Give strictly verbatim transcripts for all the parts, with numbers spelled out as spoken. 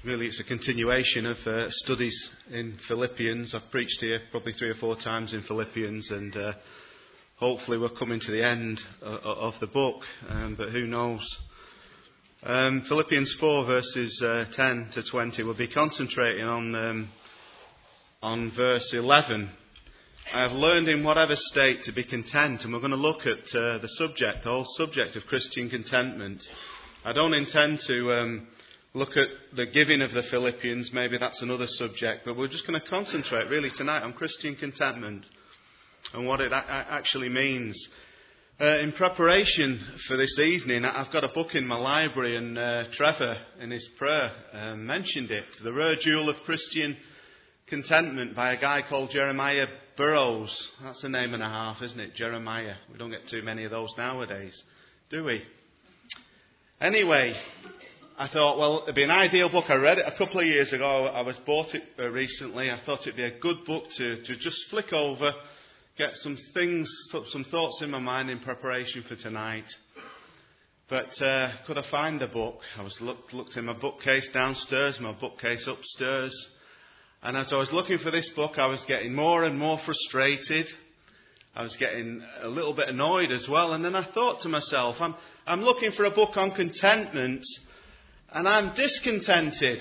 really it's a continuation of uh, studies in Philippians. I've preached here probably three or four times in Philippians, and uh, hopefully we're coming to the end of, of the book, um, but who knows. Um, Philippians four verses uh, ten to twenty. We'll be concentrating on um, on verse eleven. I have learned in whatever state to be content, and we're going to look at uh, the subject, the whole subject of Christian contentment. I don't intend to um, look at the giving of the Philippians, maybe that's another subject, but we're just going to concentrate really tonight on Christian contentment and what it a- actually means. Uh, in preparation for this evening, I've got a book in my library, and uh, Trevor, in his prayer, uh, mentioned it, The Rare Jewel of Christian Contentment by a guy called Jeremiah Burroughs. That's a name and a half, isn't it? Jeremiah. We don't get too many of those nowadays, do we? Anyway, I thought, well, it'd be an ideal book. I read it a couple of years ago. I was bought it uh, recently. I thought it'd be a good book to, to just flick over, get some things, some thoughts in my mind in preparation for tonight. But uh, could I find the book? I was looked, looked in my bookcase downstairs, my bookcase upstairs. And as I was looking for this book, I was getting more and more frustrated. I was getting a little bit annoyed as well. And then I thought to myself, I'm, I'm looking for a book on contentment, and I'm discontented.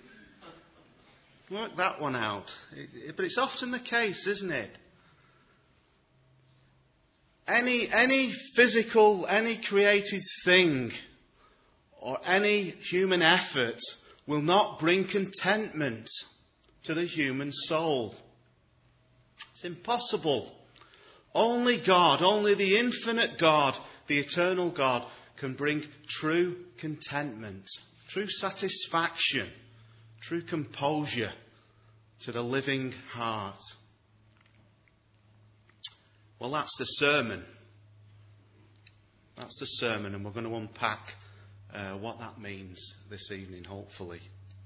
Work that one out. It, it, but it's often the case, isn't it? Any, any physical, any created thing, or any human effort will not bring contentment to the human soul. It's impossible. Only God, only the infinite God, the eternal God, can bring true contentment, true satisfaction, true composure to the living heart. Well, that's the sermon. That's the sermon, and we're going to unpack uh, what that means this evening, hopefully.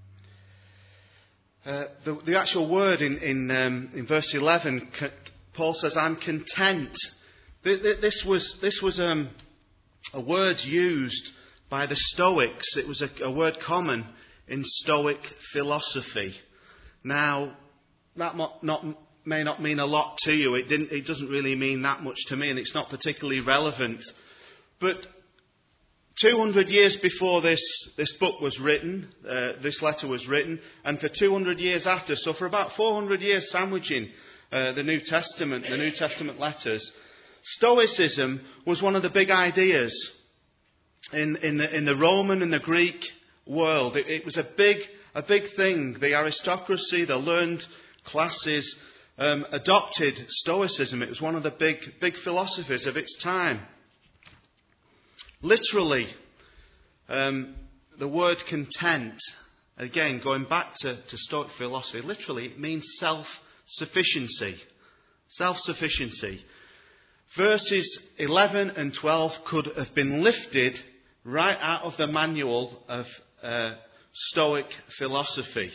Uh, the, the actual word in, in, um, in verse eleven, Paul says, I'm content. This was, this was um, a word used by the Stoics. It was a, a word common in Stoic philosophy. Now, that mo- not, may not mean a lot to you. It, didn't, it doesn't really mean that much to me, and it's not particularly relevant. But two hundred years before this, this book was written, uh, this letter was written, and for two hundred years after, so for about four hundred years sandwiching uh, the New Testament, the New Testament letters, Stoicism was one of the big ideas in, in, the, in the Roman and the Greek world. It, it was a big, a big thing. The aristocracy, the learned classes um, adopted Stoicism. It was one of the big, big philosophies of its time. Literally, um, the word content, again, going back to, to Stoic philosophy, literally it means self-sufficiency. Self-sufficiency. Verses eleven and twelve could have been lifted right out of the manual of uh, Stoic philosophy.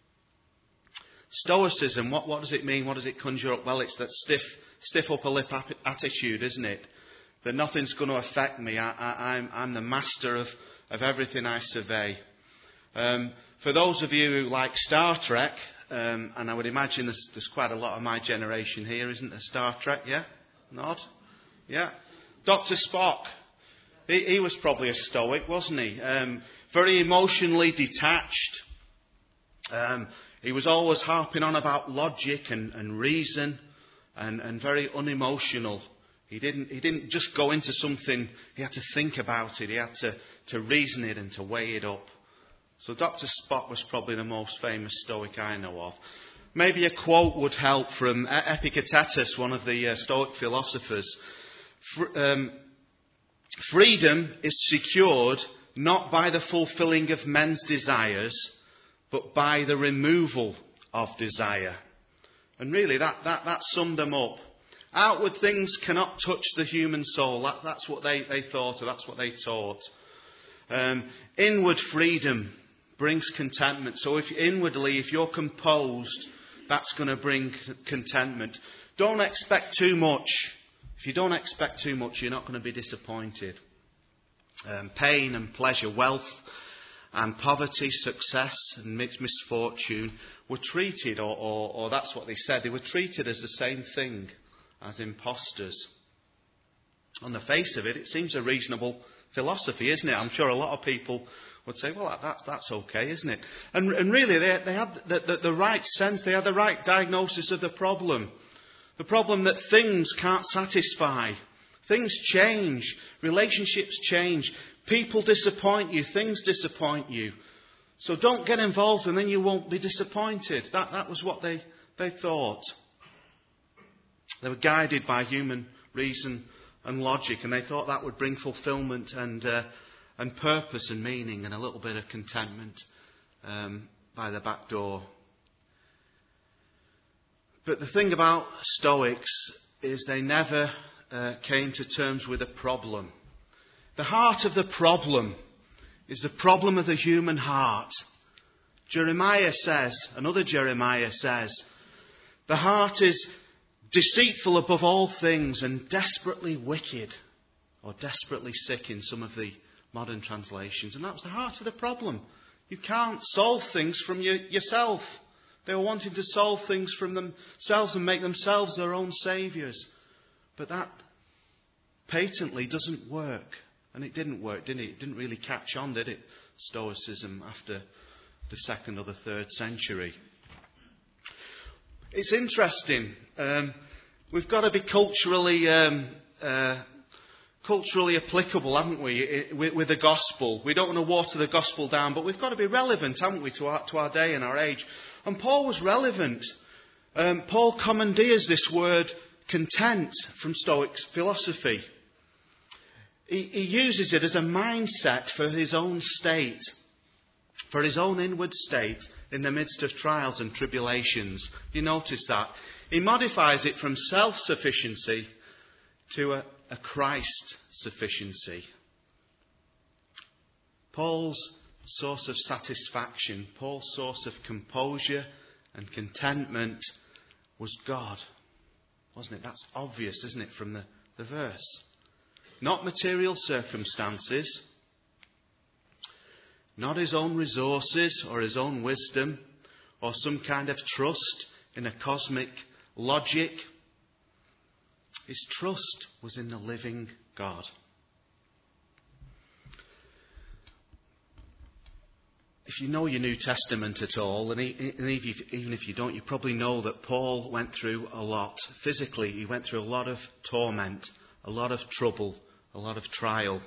Stoicism, what, what does it mean? What does it conjure up? Well, it's that stiff, stiff upper lip attitude, isn't it? That nothing's going to affect me. I, I, I'm, I'm the master of, of everything I survey. Um, for those of you who like Star Trek, um, and I would imagine there's, there's quite a lot of my generation here, isn't there? Star Trek, yeah? Nod? Yeah. Doctor Spock, he, he was probably a stoic, wasn't he? Um, very emotionally detached. Um, he was always harping on about logic and, and reason, and, and very unemotional. He didn't, he didn't just go into something, he had to think about it, he had to, to reason it and to weigh it up. So Doctor Spock was probably the most famous Stoic I know of. Maybe a quote would help from Epictetus, one of the uh, Stoic philosophers. Fr- um, Freedom is secured not by the fulfilling of men's desires, but by the removal of desire. And really that, that, that summed them up. Outward things cannot touch the human soul. That, that's what they, they thought, or that's what they taught. Um, inward freedom brings contentment. So if inwardly, if you're composed, that's going to bring contentment. Don't expect too much. If you don't expect too much, you're not going to be disappointed. Um, pain and pleasure, wealth and poverty, success and misfortune were treated, or, or, or that's what they said, they were treated as the same thing as impostors. On the face of it, it seems a reasonable philosophy, isn't it? I'm sure a lot of people would say, well, that's, that's okay, isn't it? And, and really, they, they had the, the, the right sense, they had the right diagnosis of the problem. The problem that things can't satisfy. Things change. Relationships change. People disappoint you. Things disappoint you. So don't get involved and then you won't be disappointed. That, that was what they, they thought. They were guided by human reason and logic, and they thought that would bring fulfillment and, uh, and purpose and meaning and a little bit of contentment um, by the back door. But the thing about Stoics is they never uh, came to terms with a problem. The heart of the problem is the problem of the human heart. Jeremiah says, another Jeremiah says, the heart is deceitful above all things and desperately wicked, or desperately sick in some of the modern translations. And that was the heart of the problem. You can't solve things from you, yourself. They were wanting to solve things from themselves and make themselves their own saviours. But that patently doesn't work. And it didn't work, did it? It didn't really catch on, did it? Stoicism after the second or the third century. It's interesting. Um, we've got to be culturally um, uh, culturally applicable, haven't we, with, with the gospel. We don't want to water the gospel down, but we've got to be relevant, haven't we, to our, to our day and our age. And Paul was relevant. Um, Paul commandeers this word content from Stoic philosophy. He, he uses it as a mindset for his own state, for his own inward state in the midst of trials and tribulations. You notice that? He modifies it from self-sufficiency to a, a Christ-sufficiency. Paul's source of satisfaction, Paul's source of composure and contentment was God. Wasn't it? That's obvious, isn't it, from the, the verse. Not material circumstances, not his own resources or his own wisdom or some kind of trust in a cosmic logic. His trust was in the living God. If you know your New Testament at all, and even if you don't, you probably know that Paul went through a lot. Physically, he went through a lot of torment, a lot of trouble, a lot of trial.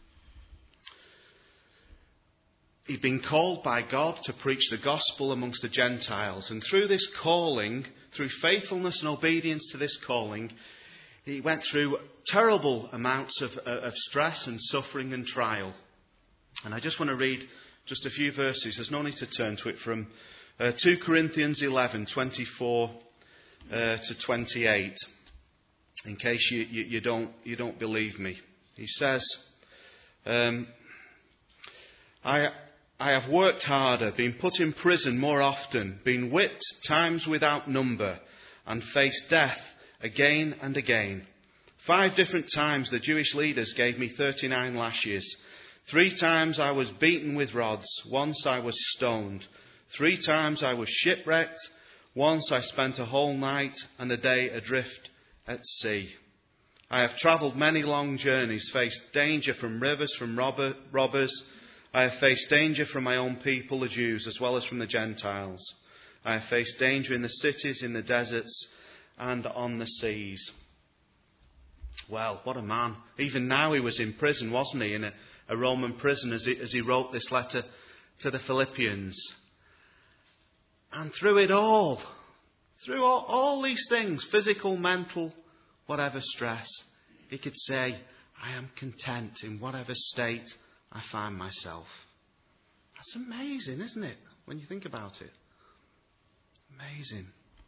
He'd been called by God to preach the gospel amongst the Gentiles. And through this calling, through faithfulness and obedience to this calling, he went through terrible amounts of, of stress and suffering and trial. And I just want to read just a few verses. There's no need to turn to it, from uh, two Corinthians eleven, twenty-four uh, to twenty-eight, in case you, you, you, don't, you don't believe me. He says, um, I, I have worked harder, been put in prison more often, been whipped times without number, and faced death again and again. Five different times the Jewish leaders gave me thirty-nine lashes. Three times I was beaten with rods. Once I was stoned. Three times I was shipwrecked. Once I spent a whole night and a day adrift at sea. I have travelled many long journeys, faced danger from rivers, from robber, robbers. I have faced danger from my own people, the Jews, as well as from the Gentiles. I have faced danger in the cities, in the deserts, and on the seas. Well, what a man. Even now he was in prison, wasn't he? In a, a Roman prison as he, as he wrote this letter to the Philippians. And through it all, through all, all these things, physical, mental, whatever stress, he could say, I am content in whatever state I find myself. That's amazing, isn't it? When you think about it. Amazing.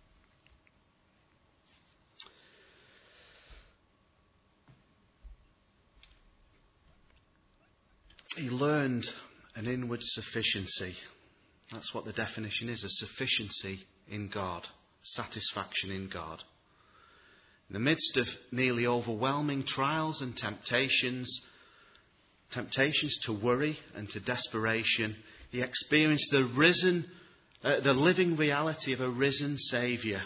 He learned an inward sufficiency. That's what the definition is, a sufficiency in God, satisfaction in God. In the midst of nearly overwhelming trials and temptations, temptations to worry and to desperation, he experienced the risen, uh, the living reality of a risen Saviour,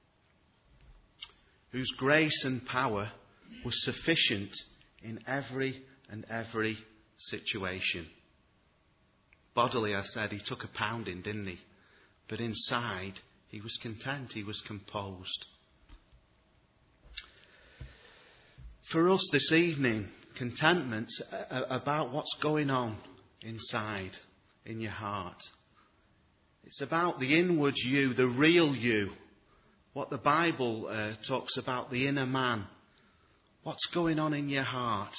whose grace and power was sufficient in every and every situation. Bodily, I said, he took a pounding, didn't he? But inside, he was content, he was composed. For us this evening, contentment's about what's going on inside, in your heart. It's about the inward you, the real you. What the Bible uh, talks about, the inner man. What's going on in your heart?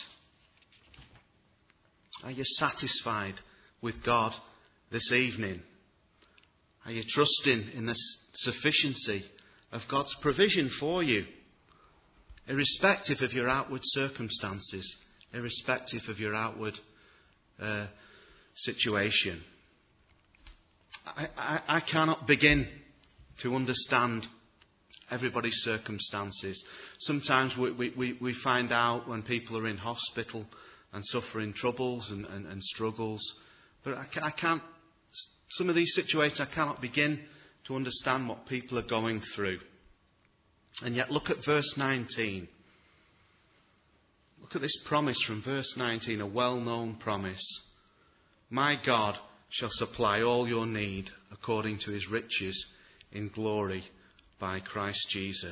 Are you satisfied with God this evening? Are you trusting in the sufficiency of God's provision for you? Irrespective of your outward circumstances, irrespective of your outward uh, situation. I, I, I cannot begin to understand everybody's circumstances. Sometimes we, we, we find out when people are in hospital and suffering troubles and, and, and struggles. But I, I can't, some of these situations I cannot begin to understand what people are going through. And yet look at verse nineteen. Look at this promise from verse nineteen, a well-known promise. My God shall supply all your need according to his riches in glory by Christ Jesus.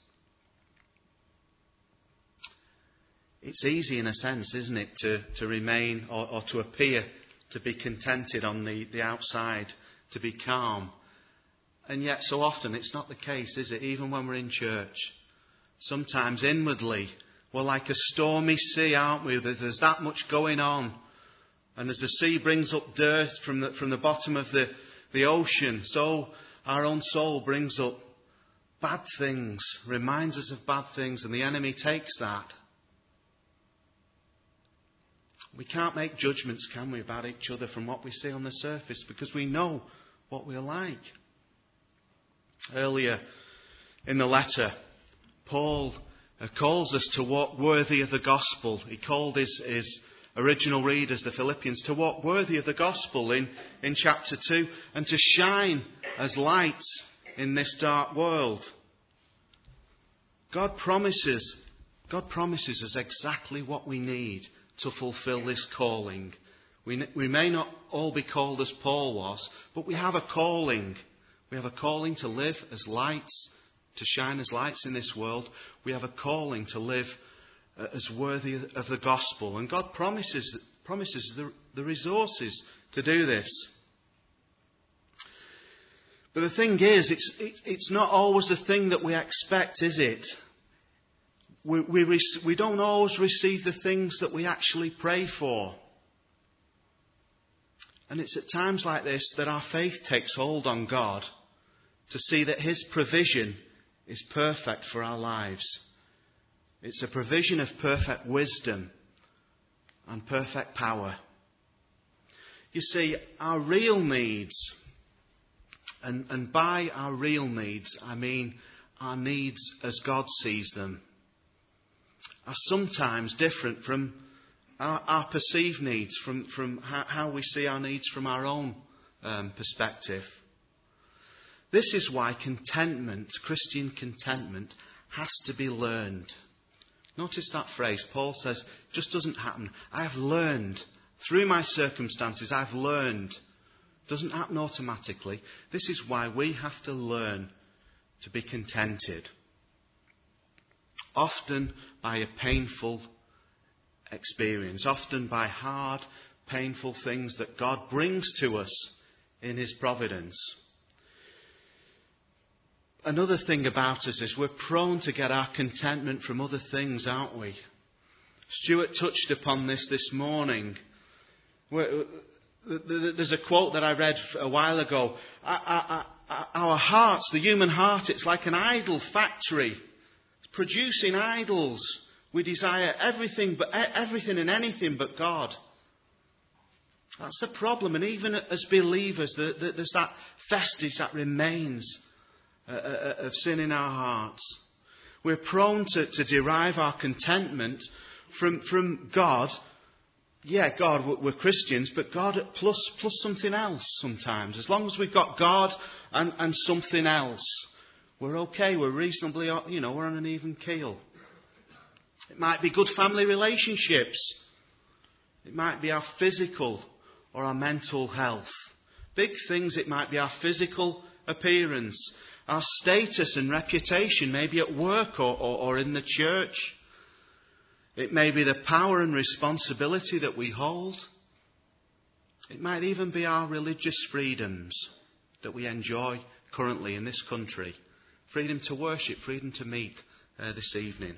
It's easy in a sense, isn't it, to, to remain or, or to appear to be contented on the, the outside, to be calm. And yet so often it's not the case, is it? Even when we're in church. Sometimes inwardly we're like a stormy sea, aren't we? There's that much going on. And as the sea brings up dirt from the, from the bottom of the, the ocean, so our own soul brings up bad things, reminds us of bad things, and the enemy takes that. We can't make judgments, can we, about each other from what we see on the surface, because we know what we're like. Earlier in the letter, Paul uh, calls us to walk worthy of the gospel. He called his, his original readers, the Philippians, to walk worthy of the gospel in, in chapter two, and to shine as lights in this dark world. God promises, God promises us exactly what we need to fulfill this calling. We, we may not all be called as Paul was, but we have a calling. We have a calling to live as lights, to shine as lights in this world. We have a calling to live uh, as worthy of the gospel. And God promises, promises the, the resources to do this. But the thing is, it's, it, it's not always the thing that we expect, is it? We, we, rec- we don't always receive the things that we actually pray for. And it's at times like this that our faith takes hold on God to see that his provision is perfect for our lives. It's a provision of perfect wisdom and perfect power. You see, our real needs, and, and by our real needs, I mean our needs as God sees them, are sometimes different from our, our perceived needs, from, from how, how we see our needs from our own um, perspective. This is why contentment, Christian contentment, has to be learned. Notice that phrase. Paul says, it just doesn't happen. I have learned. Through my circumstances, I've learned. It doesn't happen automatically. This is why we have to learn to be contented. Often by a painful experience. Often by hard, painful things that God brings to us in his providence. Another thing about us is we're prone to get our contentment from other things, aren't we? Stuart touched upon this this morning. There's a quote that I read a while ago. Our hearts, the human heart, it's like an idol factory. It's producing idols. We desire everything, but everything and anything but God. That's the problem. And even as believers, there's that vestige that remains of sin in our hearts. We're prone to, to derive our contentment from, from God yeah, God, we're Christians, but God plus plus something else sometimes. As long as we've got God and, and something else, we're okay. We're reasonably, you know, we're on an even keel. It might be good family relationships. It might be our physical or our mental health. Big things, it might be our physical appearance, our status and reputation, maybe at work or, or, or in the church. It may be the power and responsibility that we hold. It might even be our religious freedoms that we enjoy currently in this country. Freedom to worship, freedom to meet uh, this evening.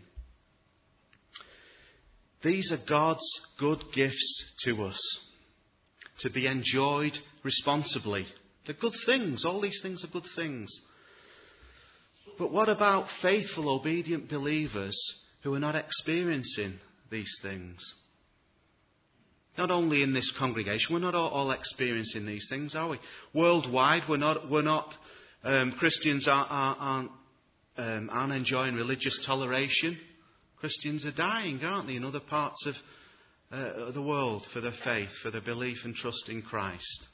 These are God's good gifts to us, to be enjoyed responsibly. They're good things. All these things are good things. But what about faithful, obedient believers who are not experiencing these things? Not only in this congregation, we're not all, all experiencing these things, are we? Worldwide, we're not. We're not. Um, Christians are, are, aren't, um, aren't enjoying religious toleration. Christians are dying, aren't they, in other parts of uh, the world for their faith, for their belief and trust in Christ.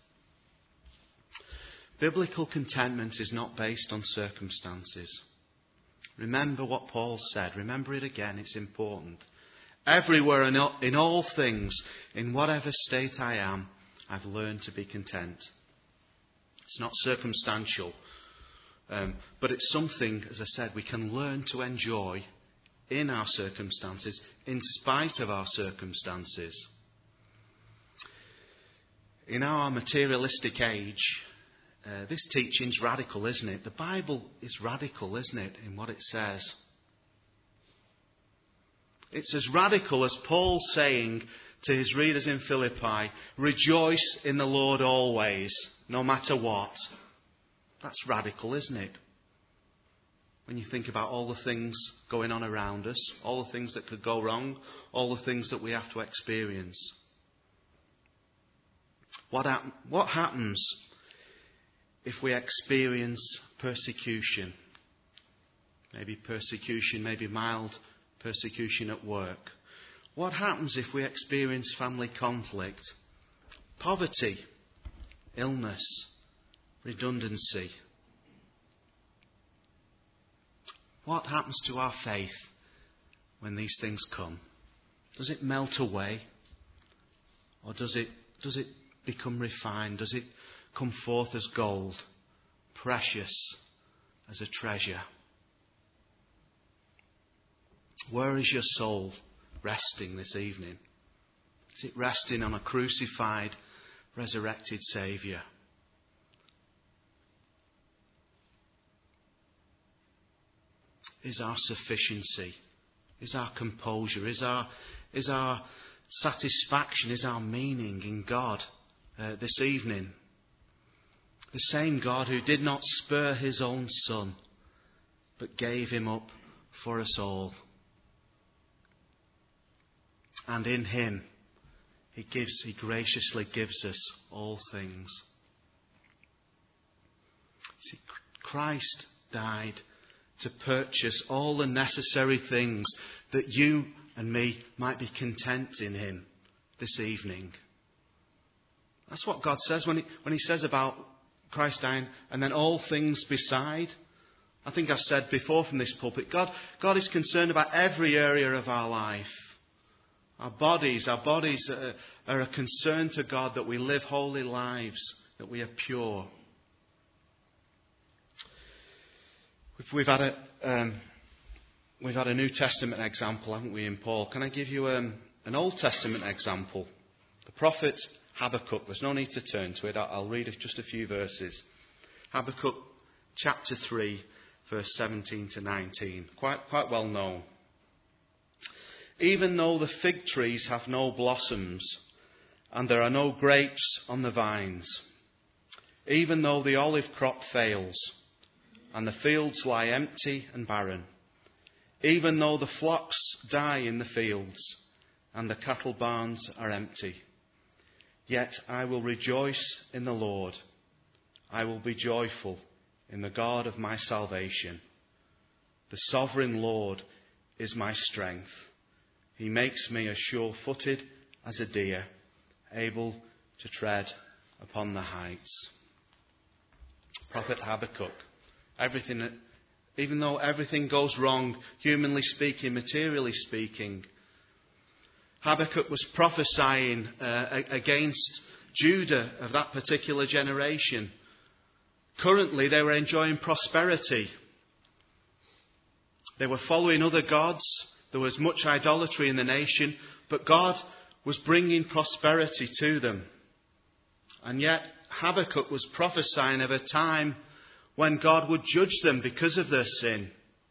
Biblical contentment is not based on circumstances. Remember what Paul said. Remember it again. It's important. Everywhere and in all things, in whatever state I am, I've learned to be content. It's not circumstantial. Um, but it's something, as I said, we can learn to enjoy in our circumstances, in spite of our circumstances. In our materialistic age, Uh, this teaching's radical, isn't it? The Bible is radical, isn't it, in what it says? It's as radical as Paul saying to his readers in Philippi, rejoice in the Lord always, no matter what. That's radical, isn't it? When you think about all the things going on around us, all the things that could go wrong, all the things that we have to experience. What, hap- what happens if we experience persecution? Maybe persecution, maybe mild persecution at work. What happens if we experience family conflict, poverty, illness, redundancy? What happens to our faith when these things come? Does it melt away? Or does it, does it become refined? Does it come forth as gold, precious as a treasure? Where is your soul resting this evening? Is it resting on a crucified, resurrected Saviour? Is our sufficiency, is our composure, is our, is our satisfaction, is our meaning in God uh, this evening? The same God who did not spare his own Son, but gave him up for us all. And in him, he gives, he graciously gives us all things. See, Christ died to purchase all the necessary things that you and me might be content in him this evening. That's what God says when he, when he says about Christ dying, and then all things beside. I think I've said before from this pulpit, God, God is concerned about every area of our life. Our bodies, our bodies are, are a concern to God that we live holy lives, that we are pure. We've, we've had a um, we've had a New Testament example, haven't we, in Paul? Can I give you um, an Old Testament example? The prophet Habakkuk. There's no need to turn to it. I'll read just a few verses. Habakkuk chapter three, verse seventeen to nineteen. Quite, quite well known. Even though the fig trees have no blossoms, and there are no grapes on the vines, even though the olive crop fails, and the fields lie empty and barren, even though the flocks die in the fields, and the cattle barns are empty, yet I will rejoice in the Lord. I will be joyful in the God of my salvation. The sovereign Lord is my strength. He makes me a sure-footed as a deer, able to tread upon the heights. Prophet Habakkuk, everything, even though everything goes wrong, humanly speaking, materially speaking, Habakkuk was prophesying uh, against Judah of that particular generation. Currently, they were enjoying prosperity. They were following other gods. There was much idolatry in the nation, but God was bringing prosperity to them. And yet, Habakkuk was prophesying of a time when God would judge them because of their sin.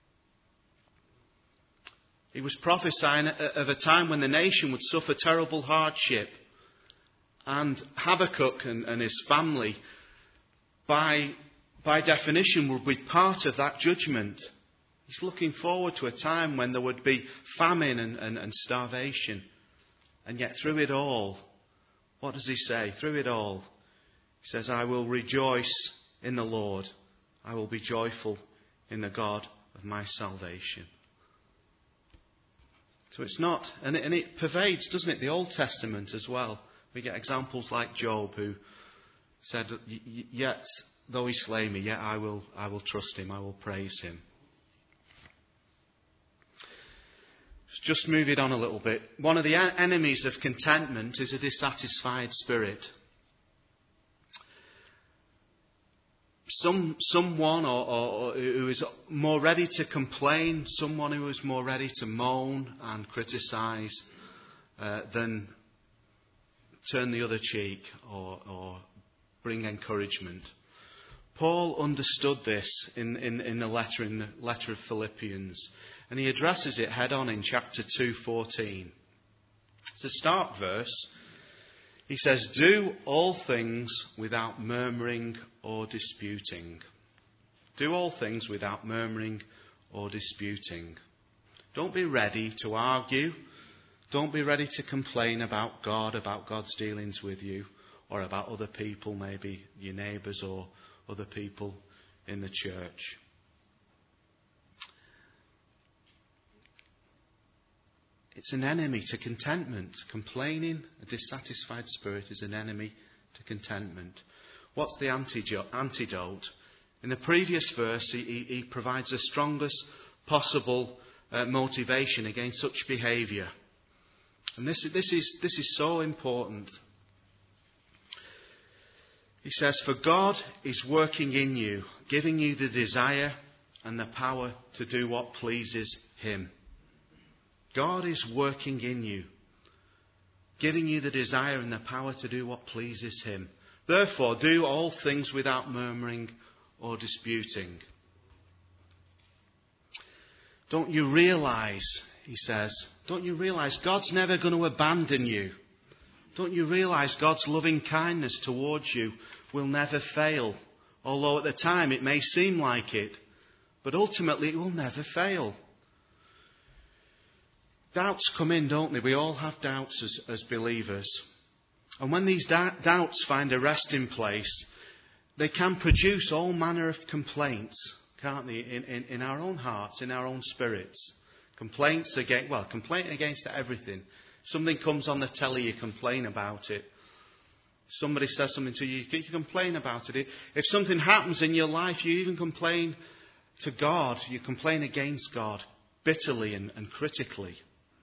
He was prophesying of a time when the nation would suffer terrible hardship. And Habakkuk and, and his family, by, by definition, would be part of that judgment. He's looking forward to a time when there would be famine and, and, and starvation. And yet through it all, what does he say? Through it all, he says, I will rejoice in the Lord. I will be joyful in the God of my salvation. So it's not, and it, and it pervades, doesn't it, the Old Testament as well. We get examples like Job, who said, yet though he slay me, yet I will, I will trust him, I will praise him. Just move it on a little bit. One of the enemies of contentment is a dissatisfied spirit. Some, someone or, or, who is more ready to complain, someone who is more ready to moan and criticise uh, than turn the other cheek or, or bring encouragement. Paul understood this in, in, in the letter in the letter of Philippians, and he addresses it head on in chapter two fourteen. It's a start verse. He says, do all things without murmuring or disputing. Do all things without murmuring or disputing. Don't be ready to argue. Don't be ready to complain about God, about God's dealings with you, or about other people, maybe your neighbours or other people in the church. It's an enemy to contentment. Complaining, a dissatisfied spirit, is an enemy to contentment. What's the antidote? In the previous verse, he, he provides the strongest possible uh, motivation against such behaviour. And this, this, is, this is so important. He says, for God is working in you, giving you the desire and the power to do what pleases Him. God is working in you, giving you the desire and the power to do what pleases Him. Therefore, do all things without murmuring or disputing. Don't you realise, he says, don't you realise God's never going to abandon you? Don't you realise God's loving kindness towards you will never fail? Although at the time it may seem like it, but ultimately it will never fail. Doubts come in, don't they? We all have doubts as, as believers. And when these da- doubts find a resting place, they can produce all manner of complaints, can't they? In, in, in our own hearts, in our own spirits. Complaints against, well, complaint against everything. Something comes on the telly, you complain about it. Somebody says something to you, you complain about it. If something happens in your life, you even complain to God. You complain against God bitterly and, and critically.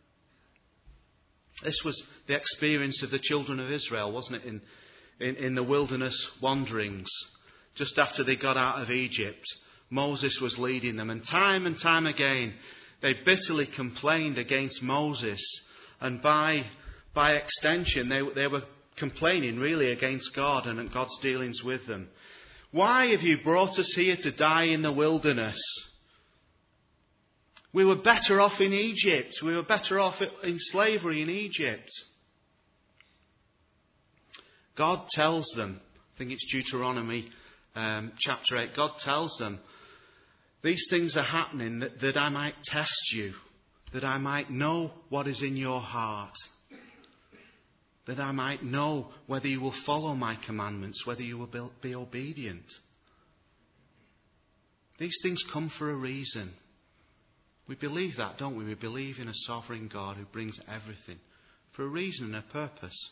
This was the experience of the children of Israel, wasn't it, in, in, in the wilderness wanderings. Just after they got out of Egypt, Moses was leading them. And time and time again, they bitterly complained against Moses. And by, by extension, they, they were complaining really against God and God's dealings with them. Why have you brought us here to die in the wilderness? We were better off in Egypt. We were better off in slavery in Egypt. God tells them, I think it's Deuteronomy um, chapter eight, God tells them, these things are happening that, that I might test you, that I might know what is in your heart, that I might know whether you will follow my commandments, whether you will be obedient. These things come for a reason. We believe that, don't we? We believe in a sovereign God who brings everything for a reason and a purpose.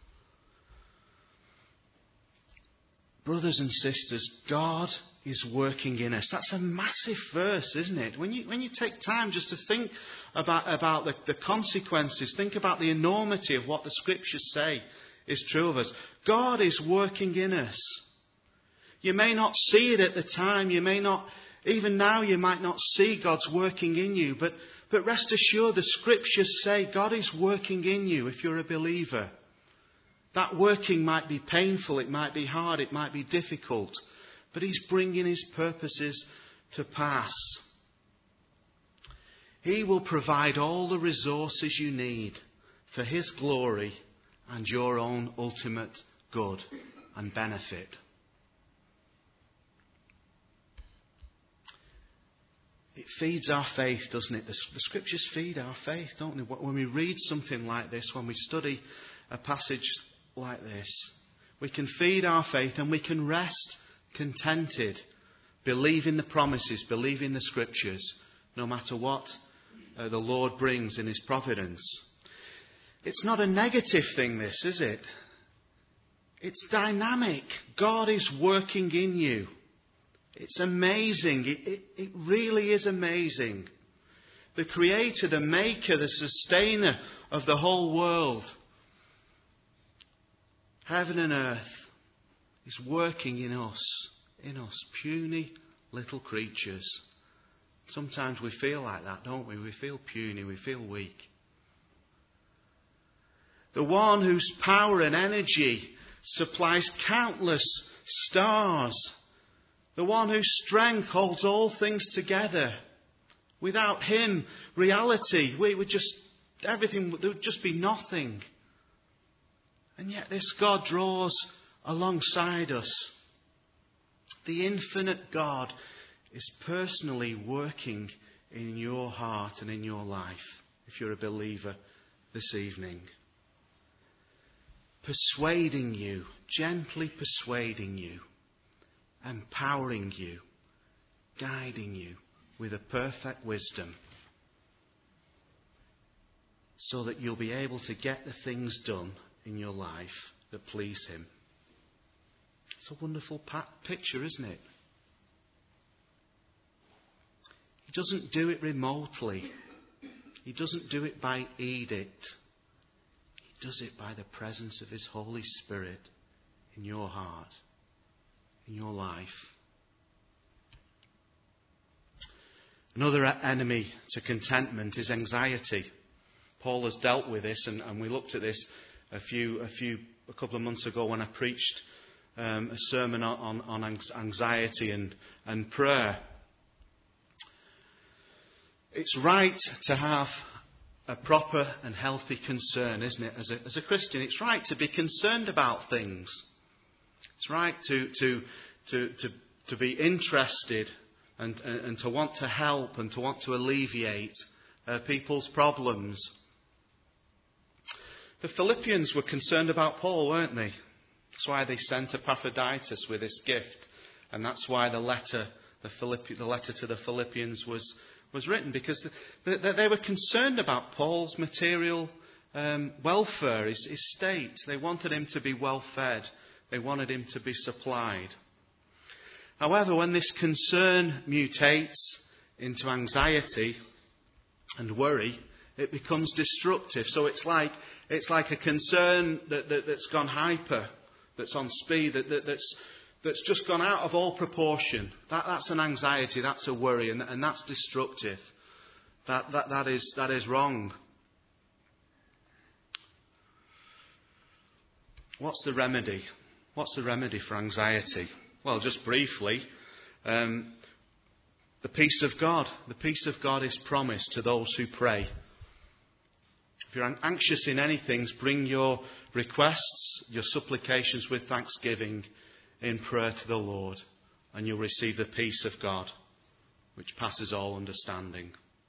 Brothers and sisters, God is working in us. That's a massive verse, isn't it? When you when you take time just to think about, about the, the consequences, think about the enormity of what the Scriptures say is true of us. God is working in us. You may not see it at the time. You may not, even now you might not see God's working in you. But, but rest assured, the Scriptures say God is working in you if you're a believer. That working might be painful, it might be hard, it might be difficult. But He's bringing His purposes to pass. He will provide all the resources you need for His glory and your own ultimate good and benefit. It feeds our faith, doesn't it? The, the Scriptures feed our faith, don't they? When we read something like this, when we study a passage like this, we can feed our faith and we can rest contented, believing the promises, believing the Scriptures, no matter what uh, the Lord brings in His providence. It's not a negative thing, this, is it? It's dynamic. God is working in you. It's amazing. It, it, it really is amazing. The Creator, the Maker, the Sustainer of the whole world, heaven and earth, is working in us, in us, puny little creatures. Sometimes we feel like that, don't we? We feel puny, we feel weak. The one whose power and energy supplies countless stars. The one whose strength holds all things together. Without Him, reality, we would just, everything, there would just be nothing. And yet this God draws alongside us. The infinite God is personally working in your heart and in your life, if you're a believer this evening. Persuading you, gently persuading you, empowering you, guiding you with a perfect wisdom, so that you'll be able to get the things done in your life that please Him. It's a wonderful picture, isn't it? He doesn't do it remotely. He doesn't do it by edict. He does it by the presence of His Holy Spirit in your heart, in your life. Another enemy to contentment is anxiety. Paul has dealt with this, and, and we looked at this a few, a few, a couple of months ago when I preached um, a sermon on, on anxiety and, and prayer. It's right to have a proper and healthy concern, isn't it? As a, as a Christian, it's right to be concerned about things. It's right to to to to, to be interested and, and and to want to help and to want to alleviate uh, people's problems. The Philippians were concerned about Paul, weren't they? That's why they sent Epaphroditus with this gift, and that's why the letter, the Philippi, the letter to the Philippians was was written, because they, they, they were concerned about Paul's material um, welfare, his, his state. They wanted him to be well fed. They wanted him to be supplied. However, when this concern mutates into anxiety and worry, it becomes destructive. So it's like it's like a concern that, that, that's gone hyper, that's on speed, that, that, that's that's just gone out of all proportion. That, that's an anxiety, that's a worry, and, and that's destructive. That, that, that, is, that is wrong. What's the remedy? What's the remedy for anxiety? Well, just briefly, um, the peace of God. The peace of God is promised to those who pray. If you're anxious in anything, bring your requests, your supplications with thanksgiving in prayer to the Lord, and you'll receive the peace of God, which passes all understanding.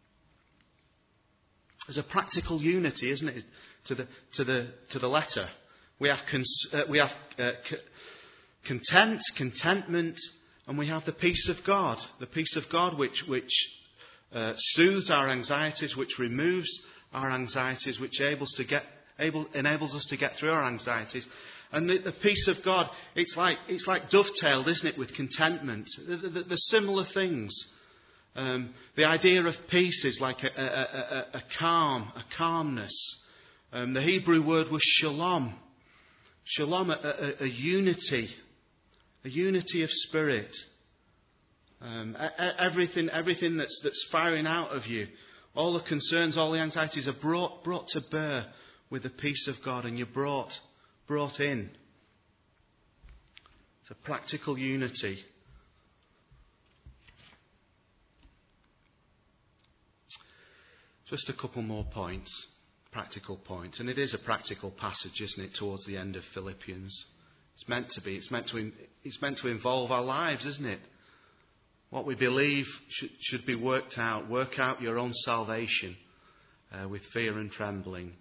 There's a practical unity, isn't it, to the to the to the letter. We have cons- uh, we have uh, c- content, contentment, and we have the peace of God. The peace of God, which which uh, soothes our anxieties, which removes our anxieties, which enables to get able, enables us to get through our anxieties. And the, the peace of God, it's like, it's like dovetailed, isn't it, with contentment. They're, they're similar things. Um, the idea of peace is like a, a, a, a calm, a calmness. Um, the Hebrew word was shalom. Shalom, a, a, a unity, a unity of spirit. Um, everything, everything that's, that's firing out of you, all the concerns, all the anxieties are brought, brought to bear with the peace of God, and you're brought, brought in. It's a practical unity. Just a couple more points, practical points, and it is a practical passage, isn't it, towards the end of Philippians? It's meant to be. It's meant to. It's meant to involve our lives, isn't it? What we believe should, should be worked out. Work out your own salvation uh, with fear and trembling.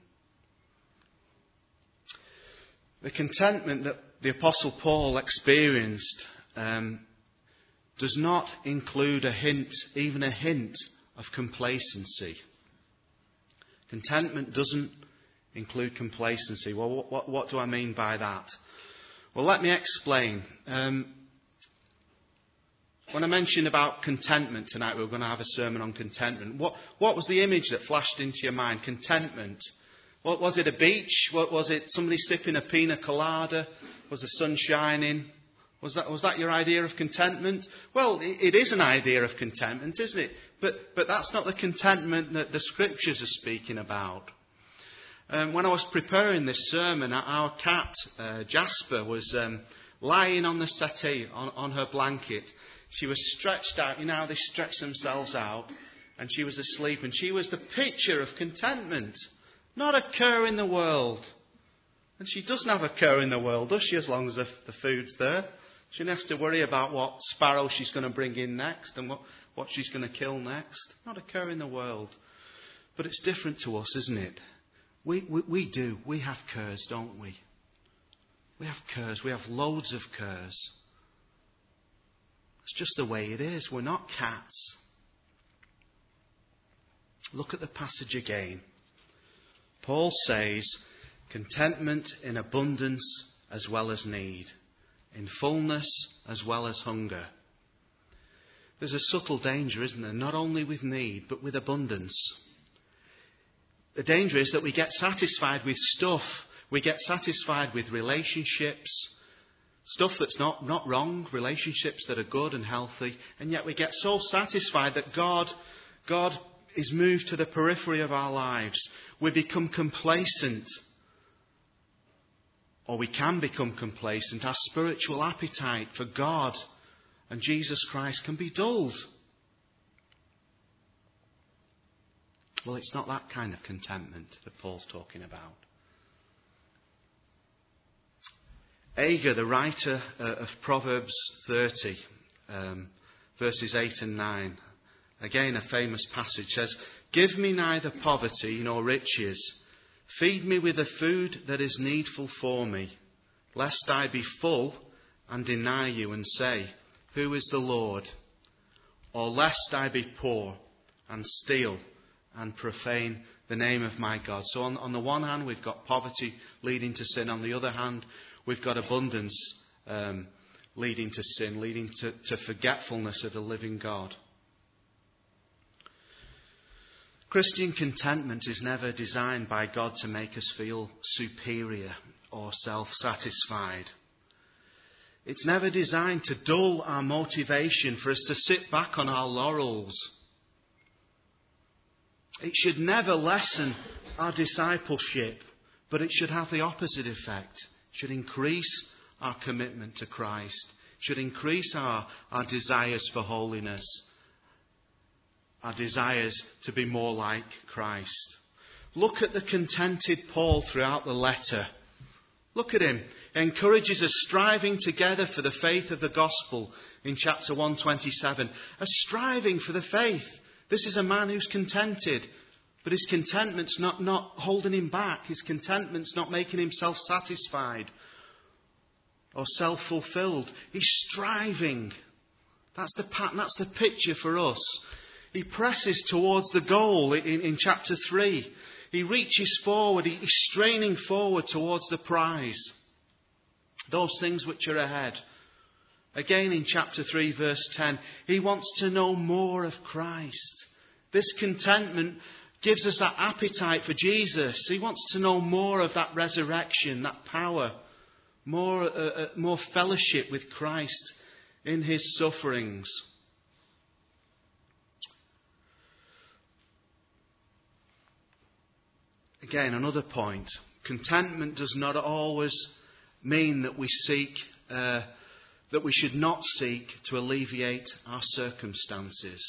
The contentment that the Apostle Paul experienced um, does not include a hint, even a hint of complacency. Contentment doesn't include complacency. Well, what, what, what do I mean by that? Well, let me explain. Um, When I mentioned about contentment tonight, we were going to have a sermon on contentment. What, what was the image that flashed into your mind? Contentment. What, was it a beach? What, was it somebody sipping a pina colada? Was the sun shining? Was that, was that your idea of contentment? Well, it, it is an idea of contentment, isn't it? But, but that's not the contentment that the Scriptures are speaking about. Um, when I was preparing this sermon, our cat, uh, Jasper, was um, lying on the settee, on, on her blanket. She was stretched out. You know how they stretch themselves out. And she was asleep. And she was the picture of contentment. Not a care in the world. And she doesn't have a care in the world, does she, as long as the, the food's there? She doesn't have to worry about what sparrow she's going to bring in next and what, what she's going to kill next. Not a care in the world. But it's different to us, isn't it? We, we, we do. We have cares, don't we? We have cares. We have loads of cares. It's just the way it is. We're not cats. Look at the passage again. Paul says, contentment in abundance as well as need, in fullness as well as hunger. There's a subtle danger, isn't there? Not only with need, but with abundance. The danger is that we get satisfied with stuff. We get satisfied with relationships. Stuff that's not, not wrong, relationships that are good and healthy, and yet we get so satisfied that God, God is moved to the periphery of our lives. We become complacent. Or we can become complacent. Our spiritual appetite for God and Jesus Christ can be dulled. Well, it's not that kind of contentment that Paul's talking about. Agur, the writer uh, of Proverbs thirty, um, verses eight and nine, again a famous passage, says, "Give me neither poverty nor riches. Feed me with the food that is needful for me, lest I be full and deny you and say, Who is the Lord? Or lest I be poor and steal and profane the name of my God." So on, on the one hand, we've got poverty leading to sin. On the other hand, we've got abundance um, leading to sin, leading to, to forgetfulness of the living God. Christian contentment is never designed by God to make us feel superior or self-satisfied. It's never designed to dull our motivation for us to sit back on our laurels. It should never lessen our discipleship, but it should have the opposite effect. It should increase our commitment to Christ. It should increase our, our desires for holiness. Our desires to be more like Christ. Look at the contented Paul throughout the letter. Look at him. He encourages us striving together for the faith of the gospel in chapter one twenty-seven. A striving for the faith. This is a man who's contented. But his contentment's not, not holding him back. His contentment's not making him self-satisfied or self-fulfilled. He's striving. That's the pattern, that's the picture for us. He presses towards the goal in, in chapter three. He reaches forward. He, he's straining forward towards the prize. Those things which are ahead. Again in chapter three verse ten, he wants to know more of Christ. This contentment gives us that appetite for Jesus. He wants to know more of that resurrection, that power, more, uh, uh, more fellowship with Christ in his sufferings. Again, another point. Contentment does not always mean that we seek, uh, that we should not seek to alleviate our circumstances.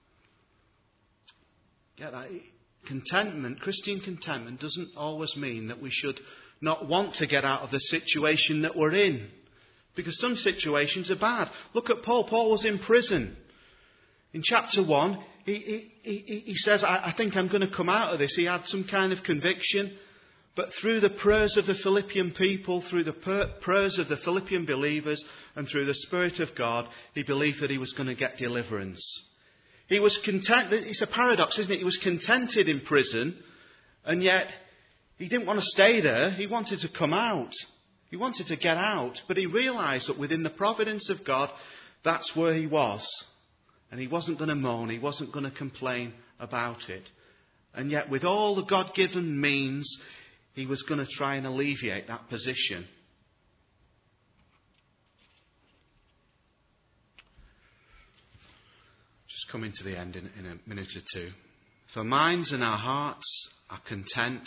Get that? Contentment, Christian contentment, doesn't always mean that we should not want to get out of the situation that we're in. Because some situations are bad. Look at Paul. Paul was in prison. In chapter one, he, he, he, he says, I, I think I'm going to come out of this. He had some kind of conviction. But through the prayers of the Philippian people, through the per- prayers of the Philippian believers, and through the Spirit of God, he believed that he was going to get deliverance. He was content. It's a paradox, isn't it? He was contented in prison, and yet he didn't want to stay there. He wanted to come out. He wanted to get out. But he realised that within the providence of God, that's where he was. And he wasn't going to moan. He wasn't going to complain about it. And yet, with all the God-given means, he was going to try and alleviate that position. Just coming to the end in, in a minute or two. If our minds and our hearts are content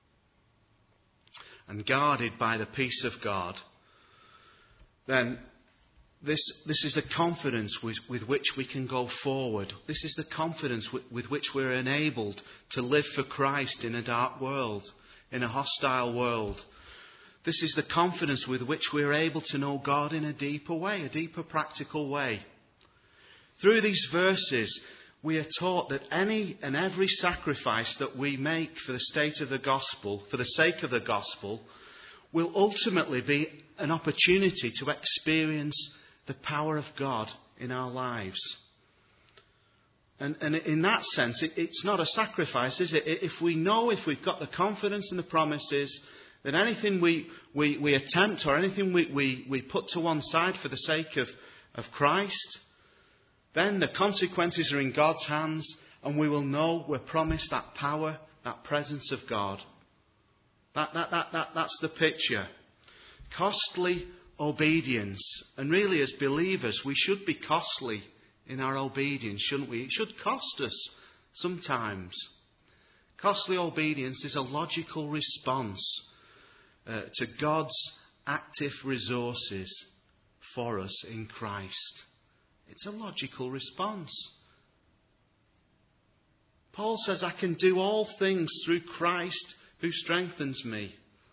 and guarded by the peace of God, then this, this is the confidence with, with which we can go forward. This is the confidence with, with which we're enabled to live for Christ in a dark world, in a hostile world. This is the confidence with which we're able to know God in a deeper way, a deeper practical way. Through these verses, we are taught that any and every sacrifice that we make for the state of the gospel, for the sake of the gospel, will ultimately be an opportunity to experience the power of God in our lives. And, and in that sense, it, it's not a sacrifice, is it? If we know, if we've got the confidence and the promises, that anything we, we, we attempt or anything we, we, we put to one side for the sake of, of Christ, then the consequences are in God's hands, and we will know we're promised that power, that presence of God. That, that, that, that, that's the picture. Costly obedience. And really, as believers, we should be costly in our obedience, shouldn't we? It should cost us sometimes. Costly obedience is a logical response uh, to God's active resources for us in Christ. It's a logical response. Paul says, I can do all things through Christ who strengthens me.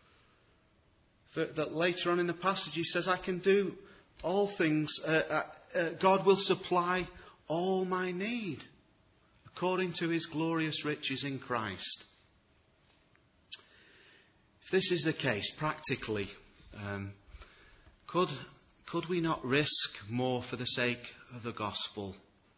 That later on in the passage he says, I can do all things, uh, uh, uh, God will supply all my need according to his glorious riches in Christ. If this is the case, practically, um, could, could we not risk more for the sake of the gospel?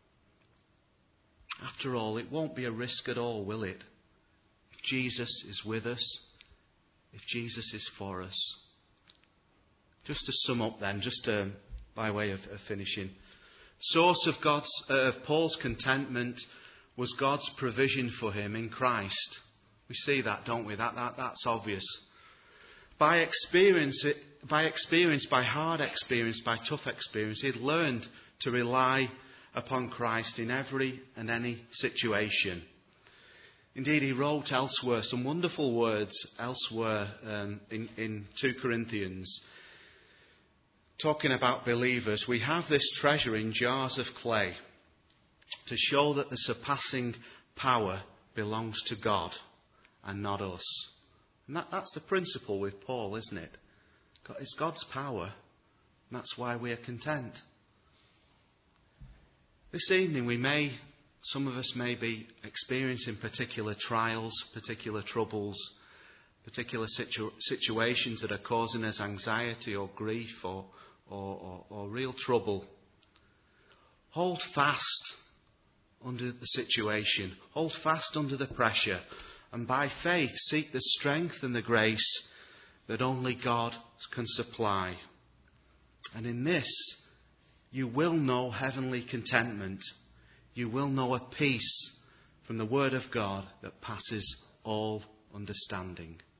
After all, it won't be a risk at all, will it? If Jesus is with us, if Jesus is for us. Just to sum up then, just um, by way of, of finishing. Source of God's, uh, of Paul's contentment was God's provision for him in Christ. We see that, don't we? That, that, that's obvious. By experience, by experience, by hard experience, by tough experience, he'd learned to rely upon Christ in every and any situation. Indeed, he wrote elsewhere some wonderful words elsewhere um, in, in two Corinthians. Talking about believers, we have this treasure in jars of clay to show that the surpassing power belongs to God and not us. And that, that's the principle with Paul, isn't it? It's God's power, and that's why we are content. This evening we may, some of us may be experiencing particular trials, particular troubles, particular situ- situations that are causing us anxiety or grief or Or, or, or real trouble. Hold fast under the situation. Hold fast under the pressure and by faith seek the strength and the grace that only God can supply. And in this, you will know heavenly contentment. You will know a peace from the Word of God that passes all understanding.